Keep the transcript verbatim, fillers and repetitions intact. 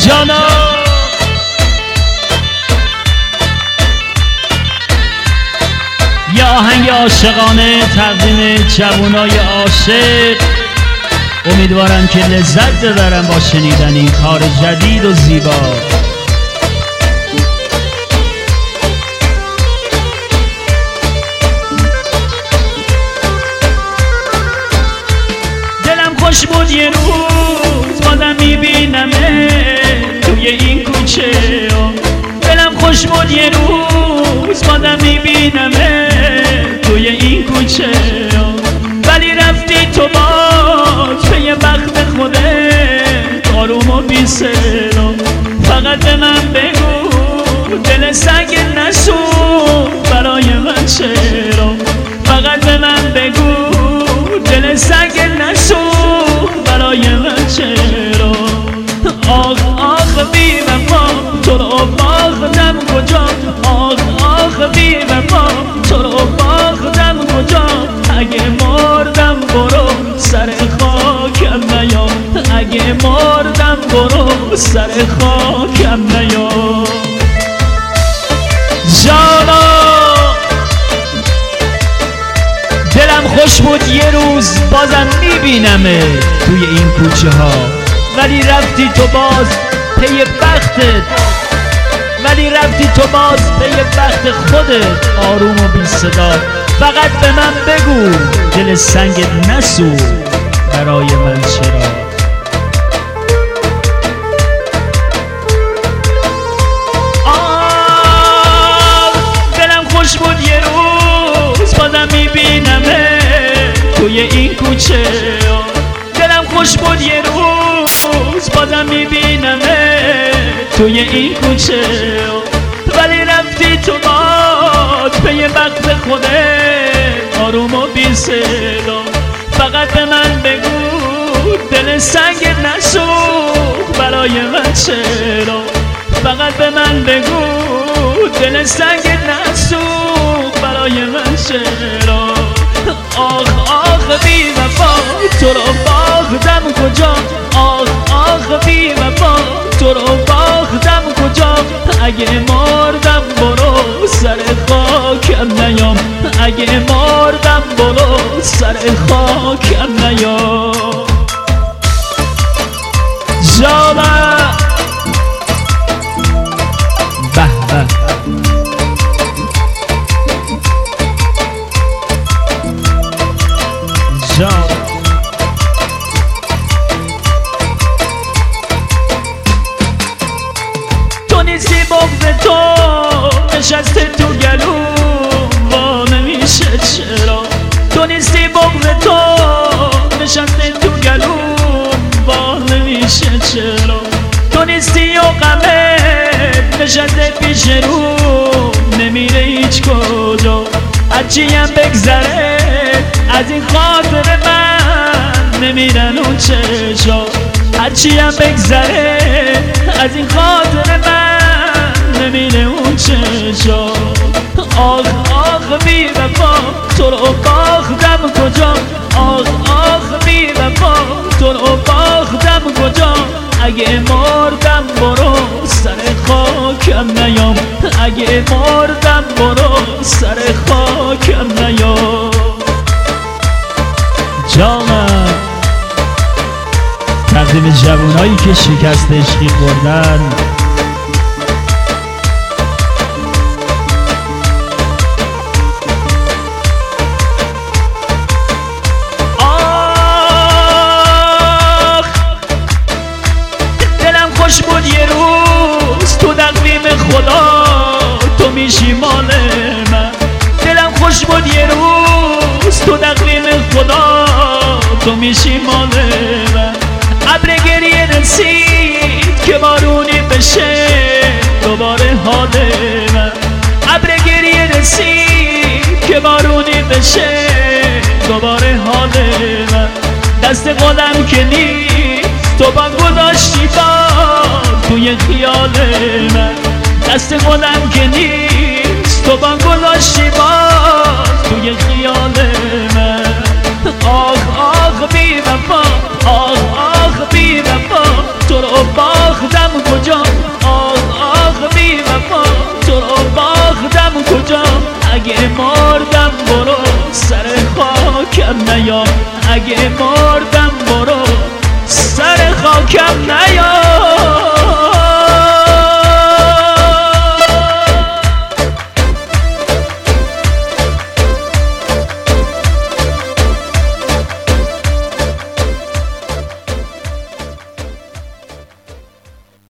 جانا یه آهنگ عاشقانه تقدیم جوانای عاشق، امیدوارم که لذت ببرم با شنیدن این کار جدید و زیبا. دلم خوش بود یه روز بازم میبینمه توی این کوچه، دلم خوش بود یه روز بازم میبینمه توی این کوچه، ولی رفتی تو باز به یه وقت خودت آروم و بی سلام. فقط به من بگو دل سنگ نسوخت برای من چرا، فقط به من بگو دل سنگ نسوخت برای من چرا. آخ آخ بی وفا تو رو باختم کجا، آخ آخ بی وفا تو رو باختم کجا. اگه مردم برو سر خاکم نیا، اگه مردم برو سر خاکم نیا. جانا دلم خوش بود یه روز بازم میبینمه توی این کوچه ها، ولی رفتی تو باز پی بختت، ولی رفتی تو باز پی بخت خودت آروم و بی صدا. فقط به من بگو دل سنگت نسوخت برای من چرا. آه دلم خوش بود یه روز بازم میبینمه توی این کوچه، دلم خوش بود یه روز بازم میبینمه توی این کوچه، ولی رفتی تو باز پی وقت خودت آروم و بی صدا. فقط به من بگو دل سنگ نسوخت برای من چرا، فقط به من بگو دل سنگ نسوخت برای من چرا. آخ آخ بی وفا تو رو باختم کجا، آخ آخ بی وفا تو رو باختم کجا. اگه مردم برو سر خاکم نیام، اگه مردم برو سر خاکم نیام. جانا به به جانا تو نیستی بغض تو نشسته تو گلوم وا نمیشه چرا، تو نیستی بغض تو نشسته تو گلوم وا نمیشه چرا. تو نیستی و غمت نشسته پیش رو نمیره هیچ کجا. هرچی هم بگذره از این خاطر من نمیرن اون چشا، هرچی هم بگذره از این خاطر من نمیره اون چشا. آخ آخ بی وفا تو رو باختم کجا، آخ آخ بی وفا تو رو باختم کجا. اگه مردم برو سر خاکم نیام، اگه مردم برو سر خاکم نیام. جانم تقدیم جوانایی که شکست عشقی خوردن. آخ دلم خوش بود یه روز تو تقویم خدا تو میشی مال من، دلم خوش بود یه روز تو تقویم خدا تو میشی مال من. ابر گریه رسید که بارونی بشه دوباره حال من، ابر گریه رسید که بارونی بشه دوباره حال من. دست خودم که نیست تو با گذاشتی با توی خیال من، دست خودم که نیست تو با گذاشتی با توی خیال من. آخ آخ بی وفا، آخ آخ بی وفا تو رو باختم کجا. خاکم نیا، اگه مردم برو سر خاکم نیا.